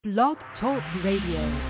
Blog Talk Radio.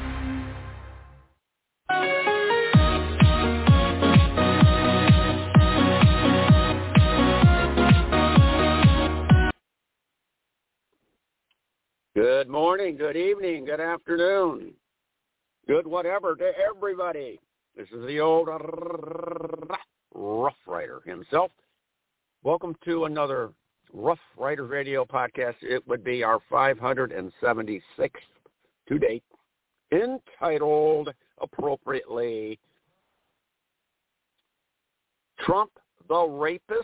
Good morning, good evening, good afternoon, good whatever to everybody. This is the old Rough Rider himself. Welcome to another Rough Rider Radio podcast. It would be our 576th to date, entitled appropriately, Trump the Rapist.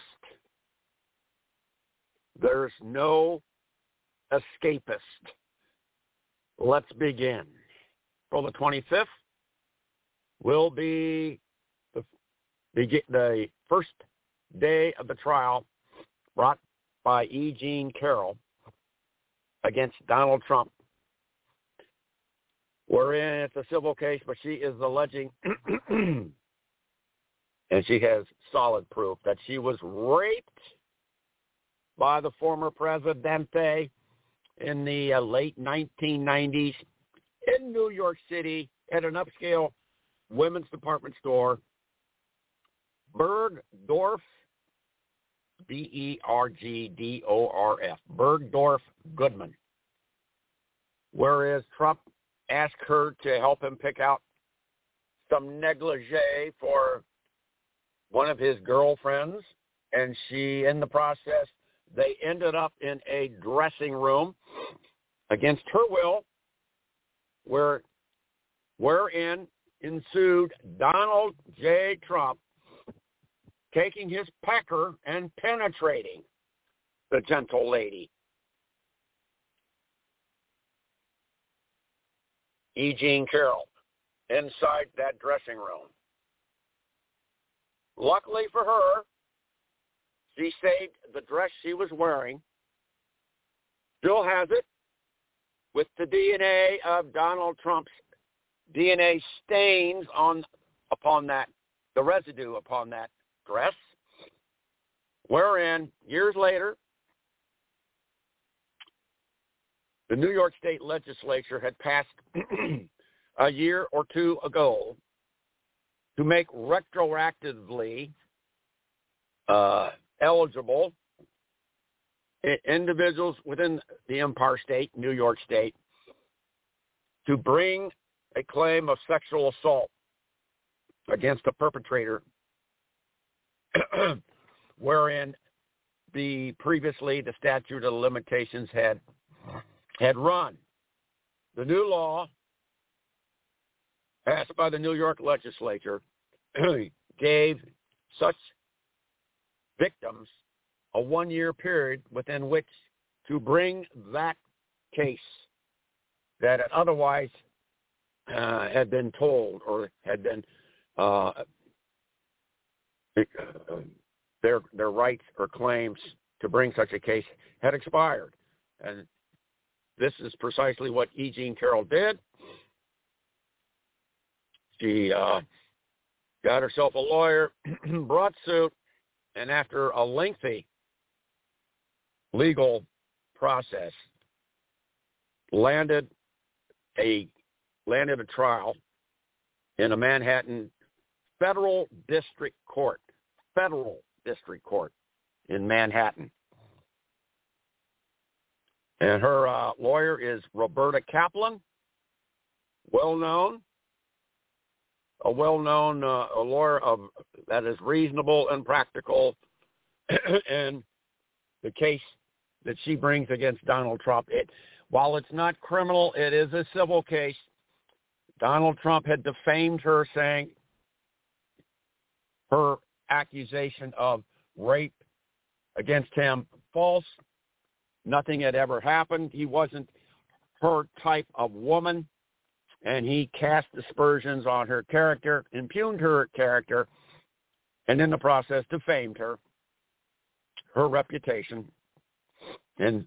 There's no escapist. Let's begin. For the 25th will be the first day of the trial brought by E. Jean Carroll against Donald Trump, wherein it's a civil case, but she is alleging, and she has solid proof, that she was raped by the former presidente in the late 1990s in New York City at an upscale women's department store, Bergdorf, Bergdorf, Bergdorf Goodman, whereas Trump asked her to help him pick out some negligee for one of his girlfriends, and she, in the process, they ended up in a dressing room against her will, wherein ensued Donald J. Trump taking his pecker and penetrating the gentle lady, E. Jean Carroll, inside that dressing room. Luckily for her, she saved the dress she was wearing, still has it, with the DNA of Donald Trump's DNA stains upon that, the residue upon that dress, wherein years later, the New York State legislature had passed a year or two ago to make retroactively eligible individuals within the Empire State, New York State, to bring a claim of sexual assault against a perpetrator, wherein previously the statute of limitations had run. The new law passed by the New York legislature gave such victims a 1-year period within which to bring that case that had otherwise had been told or had been their rights or claims to bring such a case had expired. And this is precisely what E. Jean Carroll did. She got herself a lawyer, brought suit, and after a lengthy legal process, landed a trial in a Manhattan federal district court in Manhattan. And her lawyer is Roberta Kaplan, a lawyer that is reasonable and practical. And the case that she brings against Donald Trump, while it's not criminal, it is a civil case. Donald Trump had defamed her, saying her accusation of rape against him false. Nothing had ever happened. He wasn't her type of woman. And he cast aspersions on her character, impugned her character, and in the process defamed her reputation, and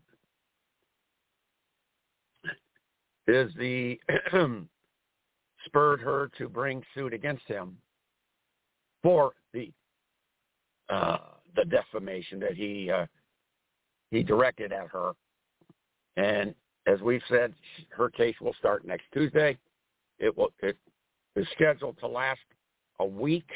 is the spurred her to bring suit against him for the defamation that he directed at her. And as we've said, her case will start next Tuesday. It is scheduled to last a week.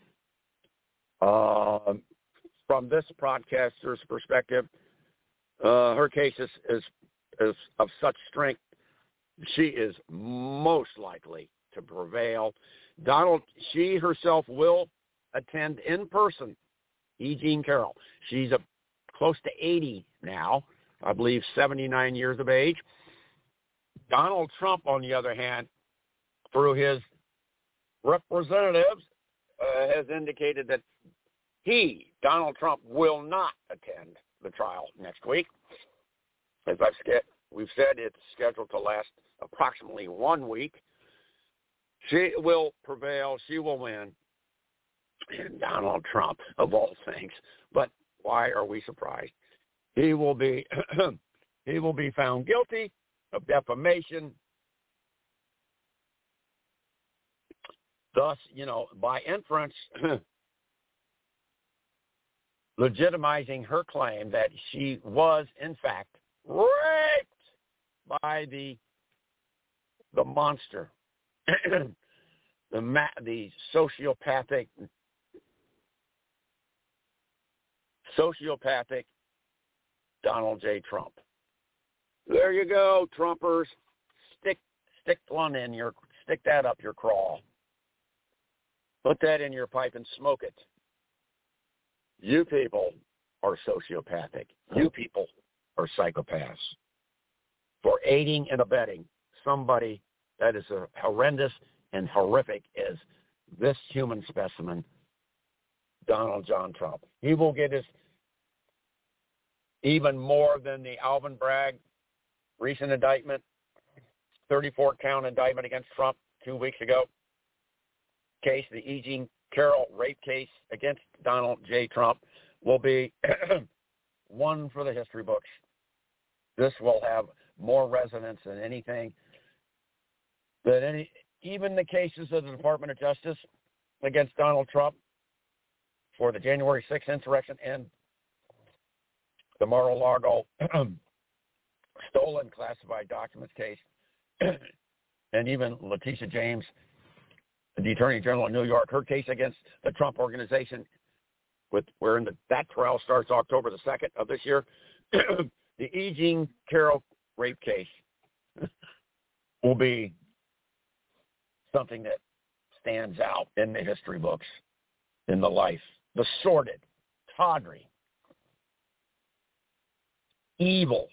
From this broadcaster's perspective, her case is of such strength, she is most likely to prevail. She herself will attend in person E. Jean Carroll. She's close to 80 now, I believe 79 years of age. Donald Trump, on the other hand, through his representatives, has indicated that Donald Trump, will not attend the trial next week. As we've said, it's scheduled to last approximately 1 week. She will prevail. She will win. And Donald Trump, of all things. But why are we surprised? He will be found guilty of defamation. Thus, by inference, legitimizing her claim that she was, in fact, raped by the monster, the sociopathic Donald J. Trump. There you go, Trumpers. Stick that up your craw. Put that in your pipe and smoke it. You people are sociopathic. You people are psychopaths for aiding and abetting somebody that is as horrendous and horrific as this human specimen, Donald John Trump. He will get his even more than the Alvin Bragg recent indictment, 34-count indictment against Trump 2 weeks ago. Case, the E. Jean Carroll rape case against Donald J. Trump will be one for the history books. This will have more resonance than anything, even the cases of the Department of Justice against Donald Trump for the January 6th insurrection and the Mar-a-Lago stolen classified documents case, and even Letitia James, the Attorney General of New York, her case against the Trump Organization, that trial starts October the 2nd of this year. The E. Jean Carroll rape case will be something that stands out in the history books, in the life, the sordid, tawdry, evil,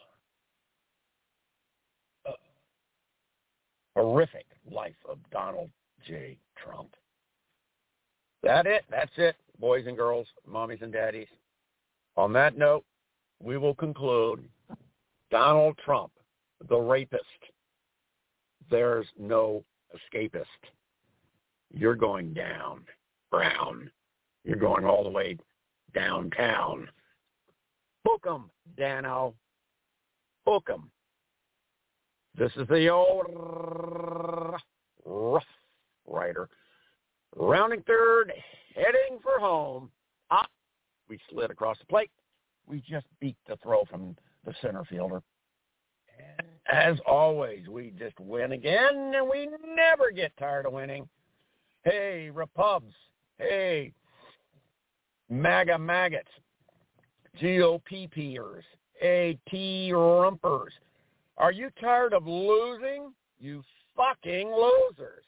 horrific life of Donald J. Trump. That's it, boys and girls, mommies and daddies. On that note, we will conclude. Donald Trump, the rapist. There's no escapist. You're going down, Brown. You're going all the way downtown. Book 'em, Dano. Book 'em. This is the old Rough Rider. Rounding third, heading for home. We slid across the plate. We just beat the throw from the center fielder. And as always, we just win again, and we never get tired of winning. Hey, Repubs. Hey, MAGA maggots. GOP-peers. AT rumpers. Are you tired of losing? You fucking losers.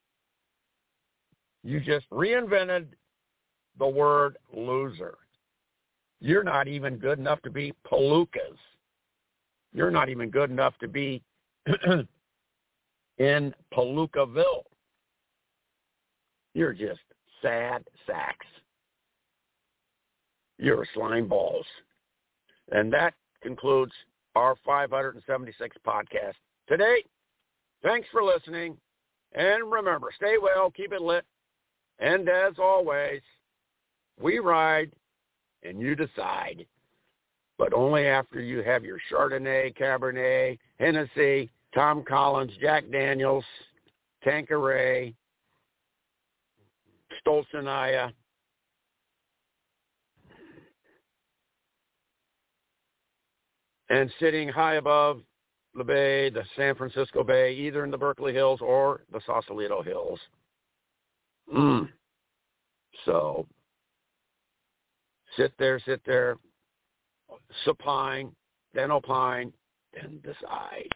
You just reinvented the word loser. You're not even good enough to be palookas. You're not even good enough to be in Palookaville. You're just sad sacks. You're slime balls. And that concludes our 576th podcast today. Thanks for listening. And remember, stay well, keep it lit. And as always, we ride and you decide. But only after you have your Chardonnay, Cabernet, Hennessy, Tom Collins, Jack Daniels, Tanqueray, Stolzenaya, and sitting high above the Bay, the San Francisco Bay, either in the Berkeley Hills or the Sausalito Hills. So sit there, supine, then opine, then decide.